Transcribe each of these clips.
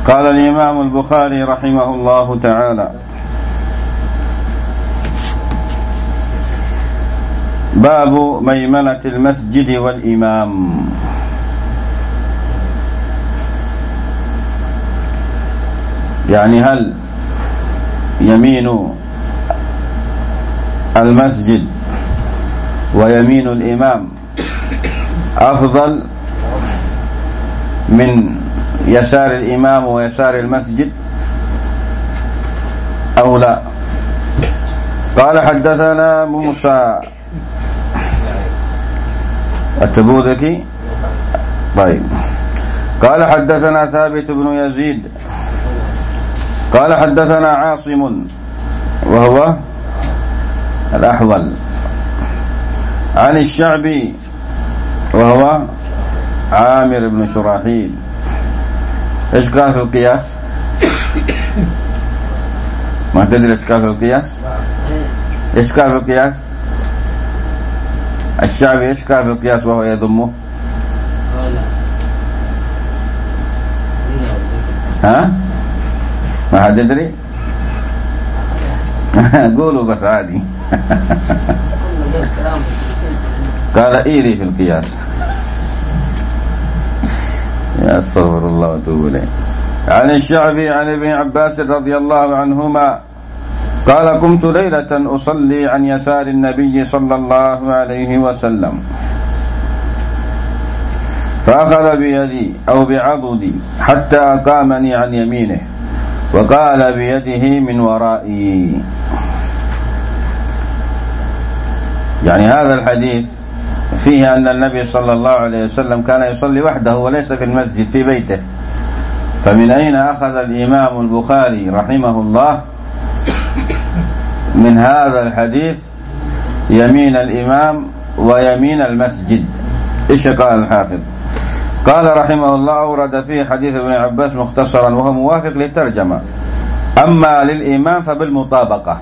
قال الإمام البخاري رحمه الله تعالى: باب ميمنة المسجد والإمام. يعني هل يمين المسجد ويمين الإمام أفضل من يسار الإمام ويسار المسجد أو لا؟ قال: حدثنا موسى التبوذكي. طيب. قال: حدثنا ثابت بن يزيد قال: حدثنا عاصم وهو الأحول عن الشعبي وهو عامر بن شراحيل. ايش قال في القياس؟ ما تدري ايش قال في القياس؟ ايش قال في القياس؟ الشعبي ايش قال في القياس وهو يضمه؟ ها؟ ما حد يدري؟ قولوا بس عادي. قال: إيلي في القياس. يا استغفر الله واتوب اليه. عن الشعبي عن ابن عباس رضي الله عنهما قال: قمت ليلة أصلي عن يسار النبي صلى الله عليه وسلم، فأخذ بيدي أو بعضدي حتى أقامني عن يمينه، وقال بيده من ورائي. يعني هذا الحديث فيه أن النبي صلى الله عليه وسلم كان يصلي وحده وليس في المسجد في بيته. فمن أين أخذ الإمام البخاري رحمه الله من هذا الحديث يمين الإمام ويمين المسجد؟ إيش قال الحافظ؟ قال رحمه الله: أورد فيه حديث ابن عباس مختصرا وهو موافق للترجمة. أما للإمام فبالمطابقة،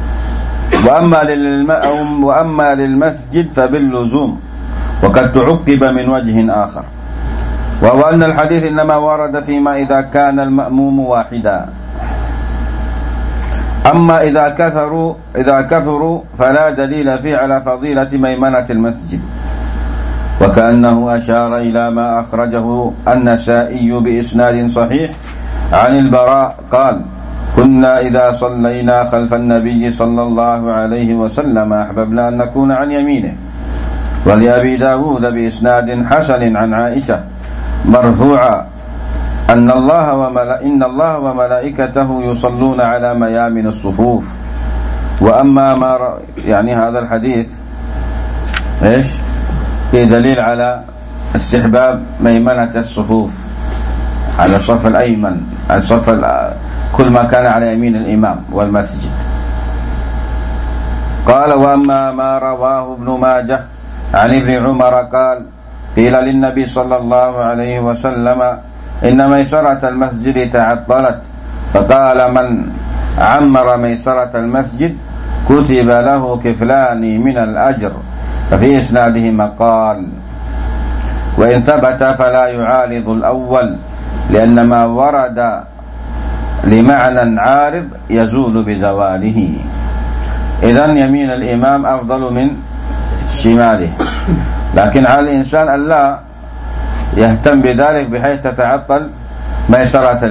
وأما للمسجد فباللزوم، وقد تعقب من وجه آخر، وهو أن الحديث إنما ورد فيما إذا كان المأموم واحدا. أما إذا كثروا فلا دليل فيه على فضيلة ميمنة المسجد. وكأنه أشار إلى ما أخرجه النسائي بإسناد صحيح عن البراء قال: كنا إذا صلينا خلف النبي صلى الله عليه وسلم أحببنا أن نكون عن يمينه. ولأبي داود بإسناد حسن عن عائشة مرفوعا إن الله وملائكته يصلون على ميامن الصفوف. وأما يعني هذا الحديث إيش؟ في دليل على استحباب ميمنة الصفوف على الصف الأيمن، كل ما كان على يمين الإمام والمسجد. قال: وأما ما رواه ابن ماجه عن ابن عمر قال: قيل للنبي صلى الله عليه وسلم إن ميسرة المسجد تعطلت، فقال: من عمر ميسرة المسجد كتب له كفلان من الأجر. ففي إسناده مقال، وإن ثبت فلا يعارض الأول، لأن ما ورد لمعنى عارض يزول بزواله. إذن يمين الإمام أفضل من شماله، لكن على الإنسان أن لا يهتم بذلك بحيث تتعطل ميسرة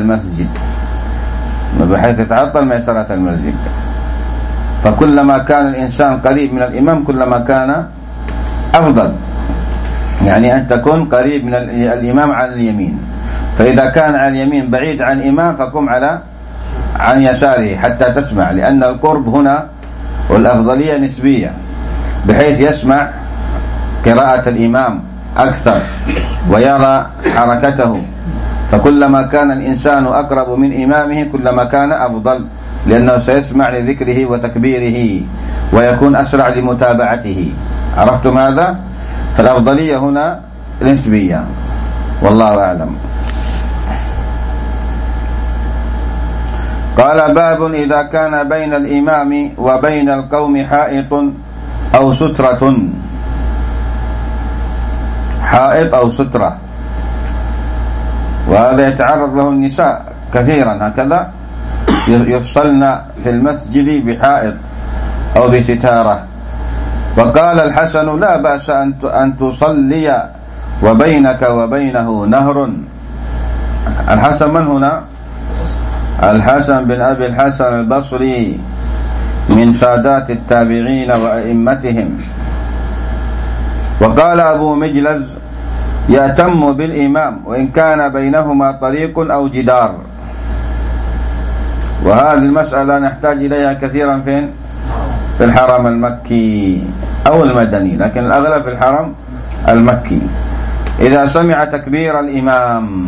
المسجد. فكلما كان الإنسان قريب من الإمام كلما كان أفضل، يعني أن تكون قريب من الإمام على اليمين. فإذا كان على اليمين بعيد عن الإمام فقم عن يساره حتى تسمع، لأن القرب هنا والأفضلية نسبية، بحيث يسمع قراءة الإمام أكثر ويرى حركته. فكلما كان الإنسان أقرب من إمامه كلما كان أفضل، لأنه سيسمع لذكره وتكبيره ويكون أسرع لمتابعته. عرفتم هذا؟ فالأفضلية هنا نسبية، والله أعلم. قال: باب إذا كان بين الإمام وبين القوم حائط أو سترة. حائط أو سترة، وهذا يتعرض له النساء كثيرا هكذا يفصلن في المسجد بحائط أو بستارة. وقال الحسن: لا بأس أن تصلي وبينك وبينه نهر. الحسن من هنا؟ الحسن بن أبي الحسن البصري من سادات التابعين وأئمتهم. وقال أبو مجلز: يأتم بالإمام وإن كان بينهما طريق أو جدار. وهذه المسألة نحتاج إليها كثيرا فين؟ في الحرم المكي أو المدني، لكن الأغلب في الحرم المكي. إذا سمع تكبير الإمام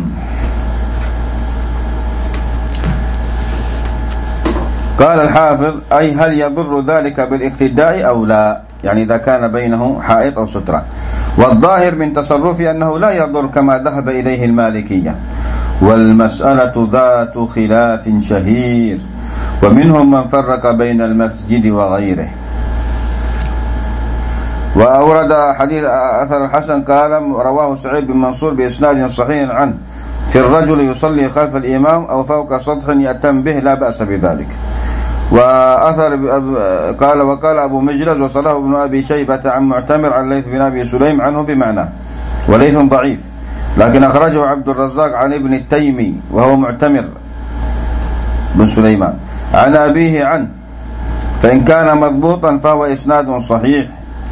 قال الحافظ: أي هل يضر ذلك بالاقتداء أو لا؟ يعني إذا كان بينه حائط أو سترة. والظاهر من تصرفه أنه لا يضر كما ذهب إليه المالكية، والمسألة ذات خلاف شهير، ومنهم من فرق بين المسجد وغيره. وأورد حديث أثر الحسن قال: رواه سعيد بن منصور بإسناد صحيح عنه: في الرجل يصلي خلف الإمام أو فوق سطح يأتم به لا بأس بذلك. وأثر وقال أبو مجلس: وصله ابن أبي شيبة عن معتمر عن ليث بن أبي سليم عنه بمعنى، وليث ضعيف، لكن أخرجه عبد الرزاق عن ابن التيمي وهو معتمر بن سليمان عن أبيه عنه، فإن كان مضبوطا فهو إسناد صحيح.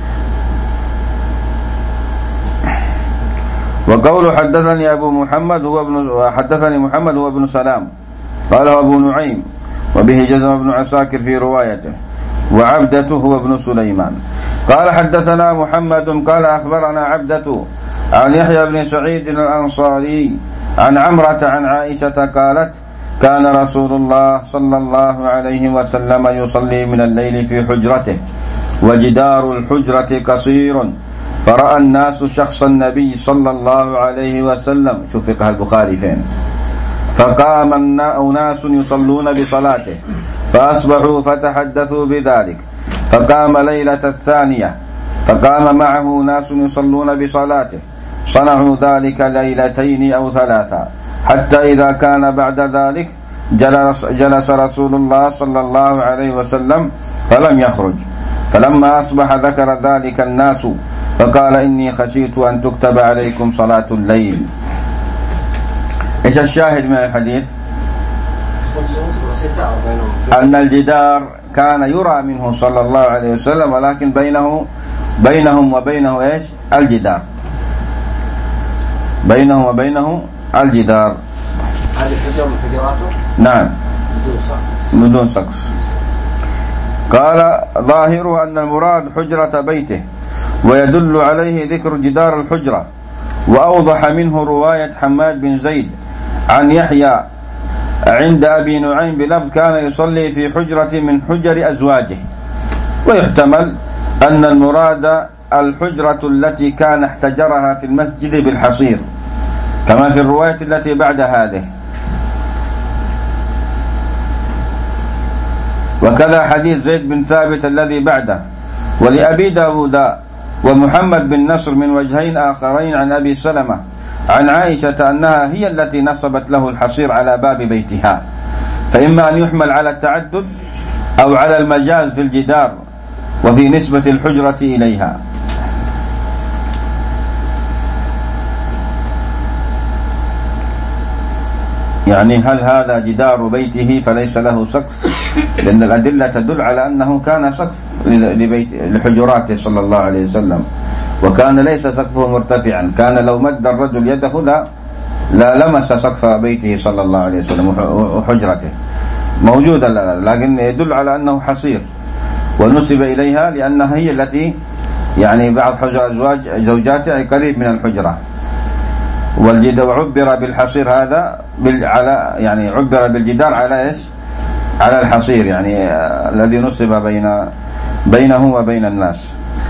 وقول حدثني أبو محمد حدثني محمد هو ابن سلام قاله أبو نعيم، وبه جزم ابن عساكر في روايته، وعبدته هو ابن سليمان. قال حدثنا محمد قال أخبرنا عبدة عن يحيى بن سعيد الأنصاري عن عمرة عن عائشة قالت: كان رسول الله صلى الله عليه وسلم يصلي من الليل في حجرته وجدار الحجرة قصير، فرأى الناس شخص النبي صلى الله عليه وسلم. شوف فقه البخاري فين. فقام أناس يصلون بصلاته فأصبحوا فتحدثوا بذلك، فقام ليلة الثانية فقام معه ناس يصلون بصلاته، صنعوا ذلك ليلتين أو ثلاثة، حتى إذا كان بعد ذلك جلس رسول الله صلى الله عليه وسلم فلم يخرج. فلما أصبح ذكر ذلك الناس فقال: إني خشيت أن تكتب عليكم صلاة الليل. إيش الشاهد من الحديث؟ أن الجدار كان يرى منه صلى الله عليه وسلم، ولكن بينهم وبينه إيش؟ الجدار، بينه وبينه الجدار. هذه الحجرة من حجراته؟ نعم، بدون سقف. قال: ظاهره أن المراد حجرة بيته، ويدل عليه ذكر جدار الحجرة. وأوضح منه رواية حماد بن زيد عن يحيى عند أبي نعيم بلفظ: كان يصلي في حجرة من حجر أزواجه. ويحتمل أن المراد الحجرة التي كان احتجرها في المسجد بالحصير، كما في الرواية التي بعد هذه. وكذا حديث زيد بن ثابت الذي بعده. ولأبي داود ومحمد بن نصر من وجهين آخرين عن أبي سلمة عن عائشة أنها هي التي نصبت له الحصير على باب بيتها، فإما أن يحمل على التعدد أو على المجاز في الجدار وفي نسبة الحجرة إليها. يعني هل هذا جدار بيته فليس له سقف؟ لأن الأدلة تدل على أنه كان سقف لحجراته صلى الله عليه وسلم، وكان ليس سقفه مرتفعا، كان لو مد الرجل يده لا لمس سقف بيته صلى الله عليه وسلم وحجرته موجودة، لكن يدل على أنه حصير، ونسب إليها لأنها هي التي يعني بعض حجر زوجاته قريب من الحجرة. والجدار عبر بالحصير هذا على يعني عبر بالجدار على ايش؟ على الحصير، يعني الذي نصب بينه وبين الناس.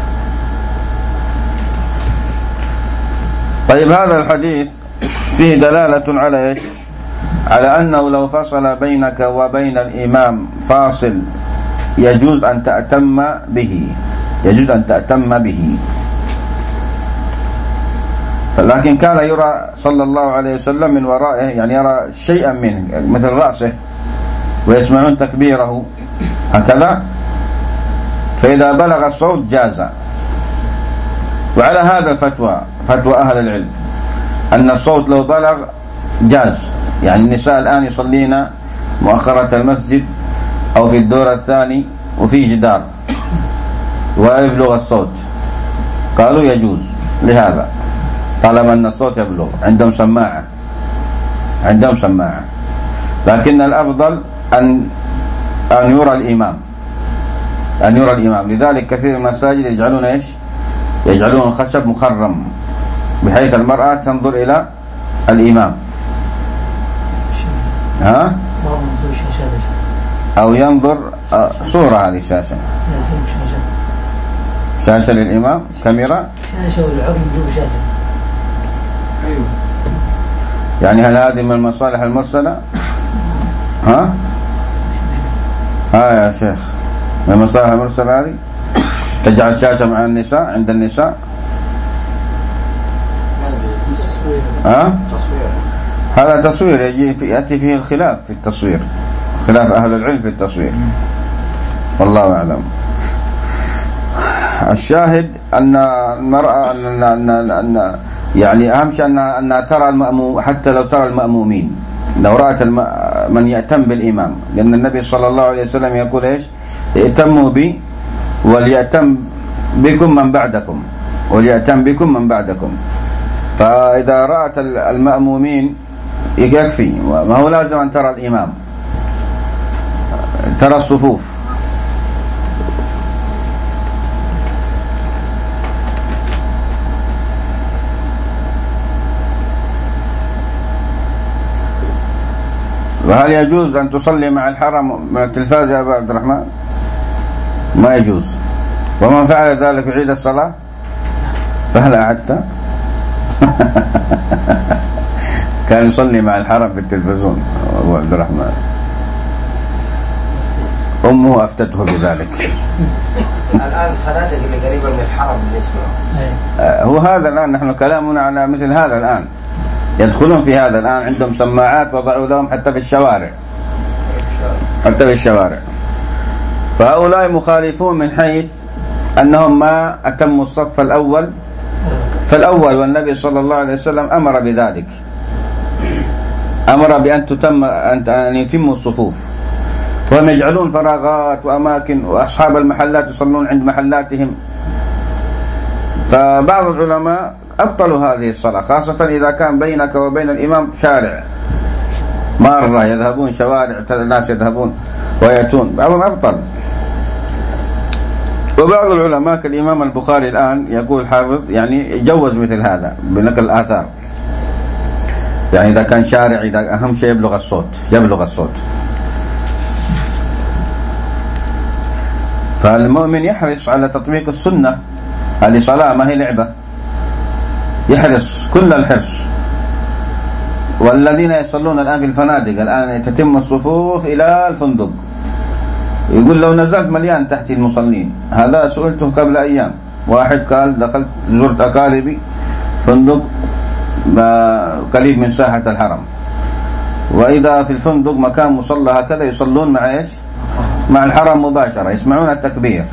طيب، هذا الحديث فيه دلالة على ايش؟ على أنه لو فصل بينك وبين الإمام فاصل يجوز أن تأتم به، لكن كان يرى صلى الله عليه وسلم من ورائه، يعني يرى شيئا منه مثل رأسه، ويسمعون تكبيره هكذا، فإذا بلغ الصوت جاز. وعلى هذا الفتوى فتوى أهل العلم أن الصوت لو بلغ جاز. يعني النساء الآن يصلين مؤخرة المسجد أو في الدور الثاني وفي جدار ويبلغ الصوت، قالوا يجوز لهذا طالما أن الصوت يبلغ، عندهم سماعة. لكن الأفضل أن يرى الإمام. لذلك كثير من المساجد يجعلون إيش؟ يجعلون الخشب مخرم بحيث المرأة تنظر إلى الإمام، أو ينظر صورة، هذه شاشة للإمام، كاميرا يعني هل هذه من المصالح المرسلة؟ يا شيخ، من المصالح المرسلة هذه تجعل شاشة مع النساء عند النساء؟ هذا تصوير يأتي فيه الخلاف في التصوير، خلاف أهل العلم في التصوير، والله أعلم. الشاهد أن المرأة أن يعني أهم شيء أنها ترى المأموم، حتى لو ترى المأمومين، لو رأت من يأتم بالإمام، لأن النبي صلى الله عليه وسلم يقول إيش؟ ائتموا بي وليأتم بكم من بعدكم. فإذا رأت المأمومين يكفي، ما هو لازم أن ترى الإمام، ترى الصفوف. وهل يجوز أن تصلي مع الحرم من التلفاز يا أبا عبد الرحمن؟ ما يجوز. ومن فعل ذلك يعيد الصلاة، فهل أعدت؟ كان يصلي مع الحرم في التلفزيون أبو عبد الرحمن، أمه أفتته بذلك. الآن الفنادق اللي قريبة من الحرم بيسمعوا، هو هذا الآن نحن كلامنا على مثل هذا الآن، يدخلون في هذا الآن، عندهم سماعات وضعوا لهم حتى في الشوارع. فهؤلاء مخالفون من حيث أنهم ما أتموا الصف الأول فالأول، والنبي صلى الله عليه وسلم أمر بذلك، أمر بأن يتموا الصفوف، وهم يجعلون فراغات وأماكن، وأصحاب المحلات يصلون عند محلاتهم. فبعض العلماء أبطلوا هذه الصلاة، خاصة إذا كان بينك وبين الإمام شارع، مرة يذهبون شوارع، الناس يذهبون ويأتون، بعضهم أبطل. وبعض العلماء كالإمام البخاري الآن يقول حافظ يعني يجوز مثل هذا بنقل الآثار، يعني إذا كان شارع، إذا أهم شيء يبلغ الصوت. فالمؤمن يحرص على تطبيق السنة، هذه صلاة ما هي لعبة، يحرص كل الحرص. والذين يصلون الآن في الفنادق الآن تتم الصفوف إلى الفندق، يقول لو نزلت مليان تحت المصلين. هذا سئلته قبل أيام، واحد قال دخلت زرت أقاربي فندق قريب من ساحة الحرم، وإذا في الفندق مكان مصلى هكذا يصلون مع إيش؟ مع الحرم مباشرة، يسمعون التكبير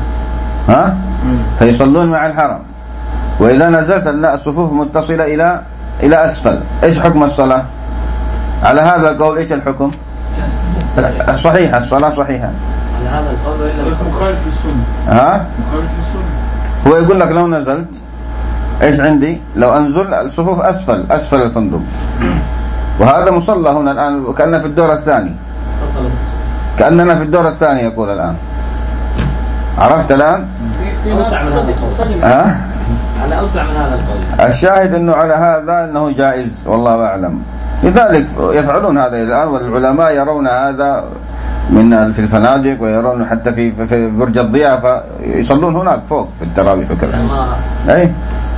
فيصلون مع الحرم. وإذا نزلت الصفوف متصلة إلى أسفل، إيش حكم الصلاة؟ على هذا القول إيش الحكم؟ صحيحة، الصلاة صحيحة على هذا القول، إلا مخالف للسنة. مخالف للسنة. هو يقول لك لو نزلت إيش عندي؟ لو أنزل الصفوف أسفل الفندق، وهذا مصلى هنا الآن وكأننا في الدور الثاني، كأننا في الدور الثاني يقول الآن. عرفت الآن؟ في أوسع من هذا القول. على أوسع من هذا القول. الشاهد أنه على هذا أنه جائز، والله أعلم. لذلك يفعلون هذا الآن، والعلماء يرون هذا في الفنادق، ويرون حتى في برج الضيافة يصلون هناك فوق في التراويح وكذا. أي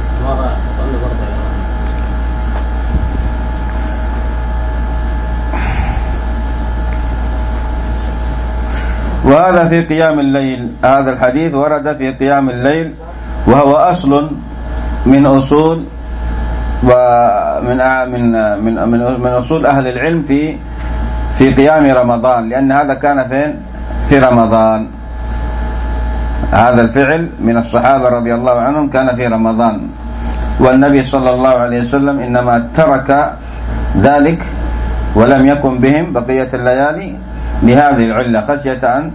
وهذا في قيام الليل، هذا الحديث ورد في قيام الليل، وهو أصل من أصول ومن من أصول أهل العلم في قيام رمضان، لأن هذا كان في رمضان. هذا الفعل من الصحابة رضي الله عنهم كان في رمضان، والنبي صلى الله عليه وسلم إنما ترك ذلك ولم يكن بهم بقية الليالي لهذه العلة، خشية أن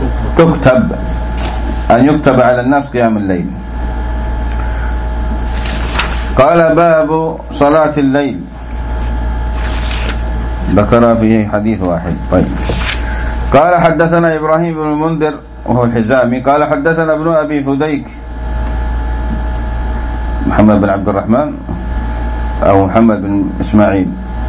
يكتب على الناس قيام الليل. قال باب صلاة الليل، ذكر فيه حديث واحد. طيب. قال حدثنا إبراهيم بن المنذر وهو الحزامي قال حدثنا ابن أبي فديك محمد بن عبد الرحمن أو محمد بن إسماعيل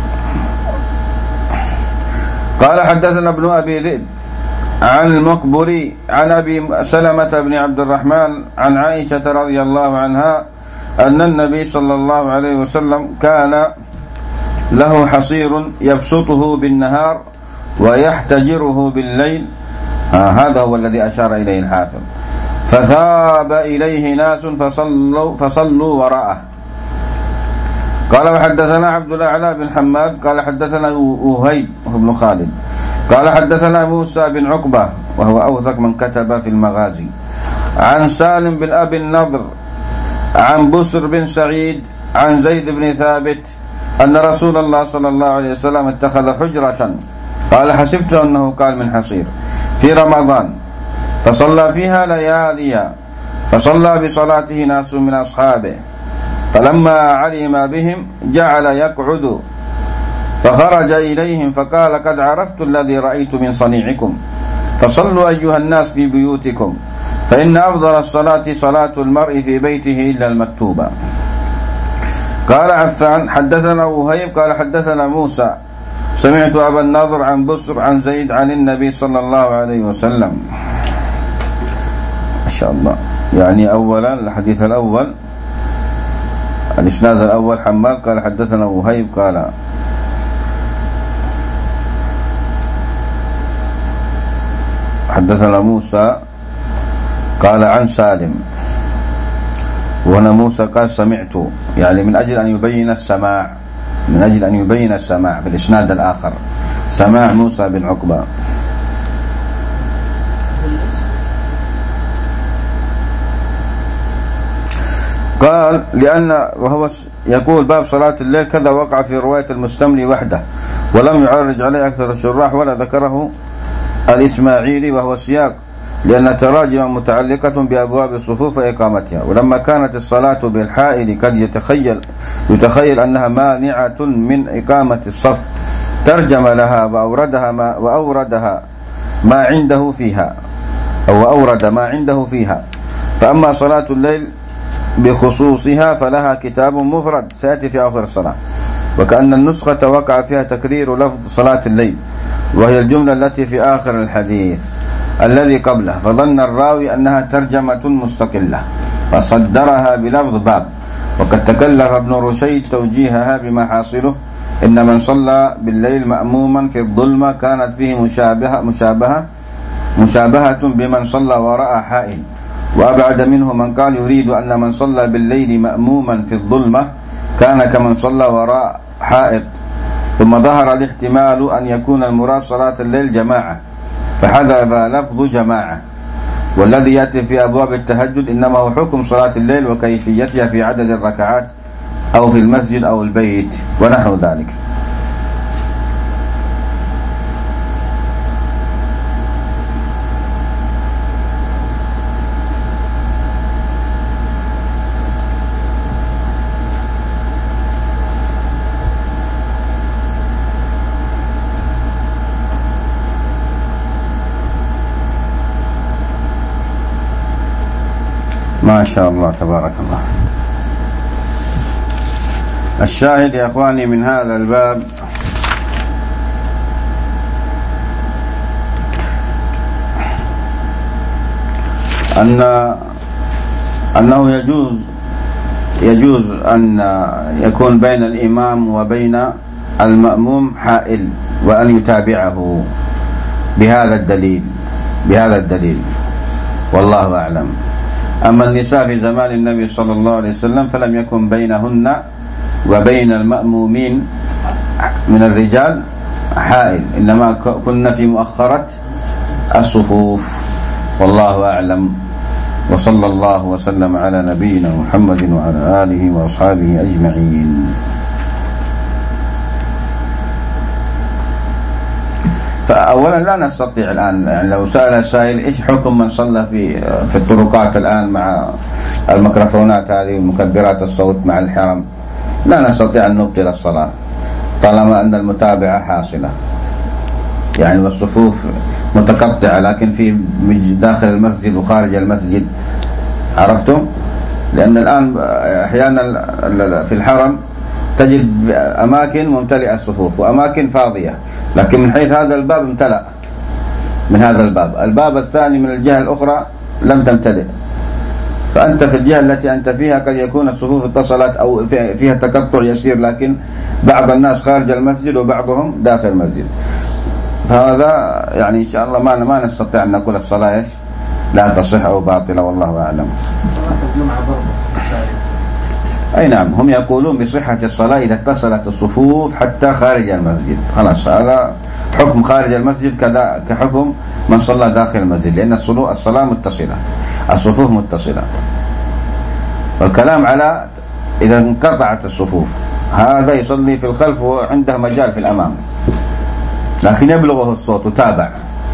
قال حدثنا ابن أبي ذئب عن المقبري عن أبي سلمة بن عبد الرحمن عن عائشة رضي الله عنها أن النبي صلى الله عليه وسلم كان له حصير يبسطه بالنهار ويحتجره بالليل. هذا هو الذي أشار إليه الحافظ. فذهب إليه ناس فصلوا وراءه. قال وحدثنا عبد الأعلى بن حماد قال حدثنا وهيب بن خالد قال حدثنا موسى بن عقبة وهو أوثق من كتب في المغازي عن سالم بن أبي النضر عن بسر بن سعيد عن زيد بن ثابت أن رسول الله صلى الله عليه وسلم اتخذ حجرة قال حسبت أنه قال من حصير في رمضان فصلى فيها لياليا، فصلى بصلاته ناس من أصحابه، فلما علم بهم جعل يقعد فخرج إليهم فقال قد عرفت الذي رأيت من صنيعكم، فصلوا أيها الناس في بيوتكم، فإن أفضل الصلاة صلاة المرء في بيته إلا المكتوبة. قال عفان حدثنا وهيب قال حدثنا موسى سمعت أبا النضر عن بسر عن زيد عن النبي صلى الله عليه وسلم. ما شاء الله. يعني أولا الحديث الأول الإسناد الأول حماد قال حدثنا وهيب قال حدثنا موسى قال عن سالم، وهنا موسى قال سمعت، يعني من أجل أن يبين السماع، في الإسناد الآخر سماع موسى بن عقبة. قال لأن وهو يقول باب صلاة الليل كذا وقع في رواية المستملي وحده ولم يعرج عليه أكثر الشراح ولا ذكره الإسماعيلي، وهو سياق لأن تراجم متعلقة بأبواب الصفوف وإقامتها، ولما كانت الصلاة بالحائل قد يتخيل أنها مانعة من إقامة الصف ترجم لها وأوردها ما عنده فيها وأورد ما عنده فيها. فأما صلاة الليل بخصوصها فلها كتاب مفرد سيأتي في آخر الصلاة، وكأن النسخة وقع فيها تكرير لفظ صلاة الليل وهي الجملة التي في آخر الحديث الذي قبله، فظن الراوي أنها ترجمة مستقلة فصدرها بلفظ باب، وقد تكلف ابن رشيد توجيهها بما حاصله إن من صلى بالليل مأموما في الظلمة كانت فيه مشابهة بمن صلى وراء حائل، وأبعد منه من قال يريد أن من صلى بالليل مأموما في الظلمة كان كمن صلى وراء حائط، ثم ظهر الاحتمال أن يكون المراد صلاة الليل جماعة فحذف لفظ جماعة، والذي يأتي في أبواب التهجد إنما هو حكم صلاة الليل وكيفيتها في عدد الركعات أو في المسجد أو البيت ونحو ذلك. ما شاء الله تبارك الله. الشاهد يا أخواني من هذا الباب أنه يجوز أن يكون بين الإمام وبين المأموم حائل وأن يتابعه بهذا الدليل والله أعلم. أما النساء في زمان النبي صلى الله عليه وسلم فلم يكن بينهن وبين المأمومين من الرجال حائل، إنما كنا في مؤخرة الصفوف. والله أعلم، وصلى الله وسلم على نبينا محمد وعلى آله وأصحابه أجمعين. فأولا لا نستطيع الآن، يعني لو سأل السائل إيش حكم من صلى في الطرقات الآن مع الميكروفونات هذه ومكبرات الصوت مع الحرم، لا نستطيع أن نبطل الصلاة طالما أن المتابعة حاصلة، يعني والصفوف متقطعة لكن في داخل المسجد وخارج المسجد. عرفتم؟ لأن الآن أحيانا في الحرم تجد أماكن ممتلئة الصفوف وأماكن فاضية، لكن من حيث هذا الباب امتلأ من هذا الباب الثاني من الجهة الأخرى لم تمتلئ، فأنت في الجهة التي أنت فيها قد يكون الصفوف اتصلت أو فيها تقطع يسير، لكن بعض الناس خارج المسجد وبعضهم داخل المسجد. فهذا يعني إن شاء الله ما نستطيع أن نقول الصلاة لا تصح أو باطلة، والله أعلم. أي نعم، هم يقولون بصحة الصلاة إذا اتصلت الصفوف حتى خارج المسجد، خلاص هذا حكم خارج المسجد كذا كحكم من صلى داخل المسجد، لأن الصلاة متصلة، الصفوف متصلة. والكلام على إذا انقطعت الصفوف، هذا يصلي في الخلف وعنده مجال في الأمام لكن يبلغه الصوت وتابع،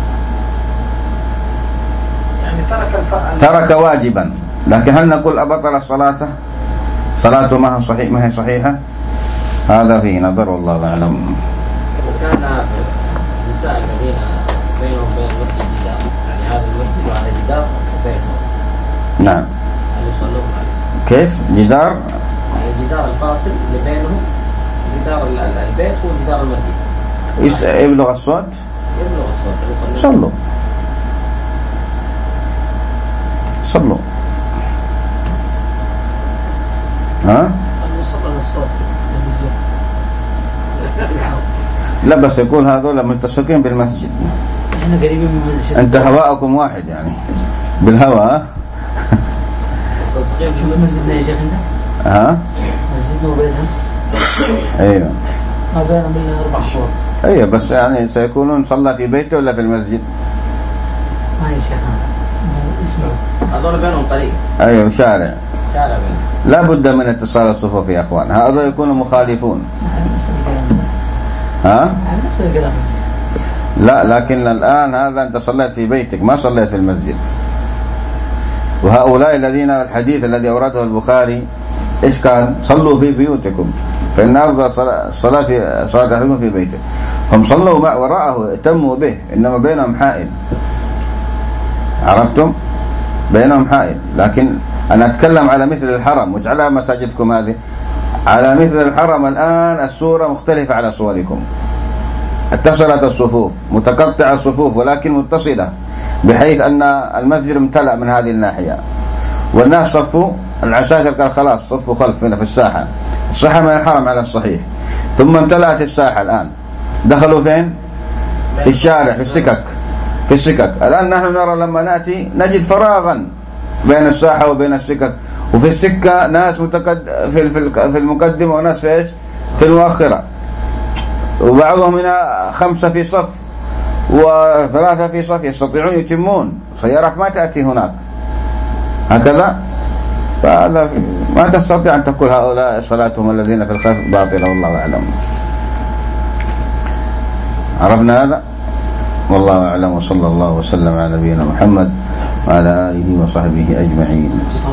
يعني ترك واجبا، لكن هل نقول أبطل صلاته ما هي صحيحة؟ هذا فيه نظر، والله أعلم. وكان النساء الذين بينهم وبين المسجد جدار، يعني هذا المسجد وهذا جدار بينهم، نعم، هل يصلون عليه؟ كيف جدار؟ يعني الجدار الفاصل اللي بينهم جدار البيت وجدار المسجد يبلغ الصوت؟ يبلغ الصوت. صلوا ها؟ يوصل الصوت في التلفزيون. لا بس يقول هذول ملتصقين بالمسجد، احنا قريبين من المسجد، انت هواءكم واحد يعني بالهواء. ملتصقين في مسجدنا يا شيخ انت؟ ها؟ مسجدنا وبيتنا. ايوه. ما بينهم الا 4 شهور. ايوه بس يعني سيكونون صلى في بيته ولا في المسجد؟ ما يا شيخ اسمعوا، هذول بينهم طريق. ايوه شارع. بينهم. لا بد من اتصال الصفوف يا اخوان، هذا يكونوا مخالفون. ها؟ على نفس الكلام. لا لكن الآن هذا أنت صليت في بيتك ما صليت في المسجد. وهؤلاء الذين الحديث الذي أورده البخاري إيش كان؟ صلوا في بيوتكم فإن أفضل الصلاة في صلاة أحدكم في بيته. هم صلوا وراءه اتموا به، إنما بينهم حائل. عرفتم؟ بينهم حائل. لكن أنا أتكلم على مثل الحرم، مش على مساجدكم هذه، على مثل الحرم. الآن الصورة مختلفة على صوركم، اتصلت الصفوف، متقطع الصفوف ولكن متصلة، بحيث أن المسجد امتلأ من هذه الناحية، والناس صفوا، العساكر قال خلاص صفوا خلف هنا في الساحة من الحرم على الصحيح، ثم امتلأت الساحة. الآن دخلوا فين؟ في الشارع، في السكك. الآن نحن نرى لما نأتي نجد فراغا بين الساحة وبين السكك، وفي السكة ناس في المقدمة وناس في إيش؟ في المؤخرة، وبعضهم هنا 5 في صف و3 في صف، يستطيعون يتمون، سيارات ما تأتي هناك هكذا. فهذا ما تستطيع أن تقول هؤلاء صلاتهم الذين في الخلف باطلة، والله أعلم. عرفنا هذا، والله أعلم. وصلى الله وسلم على نبينا محمد وعلى آله وصحبه أجمعين.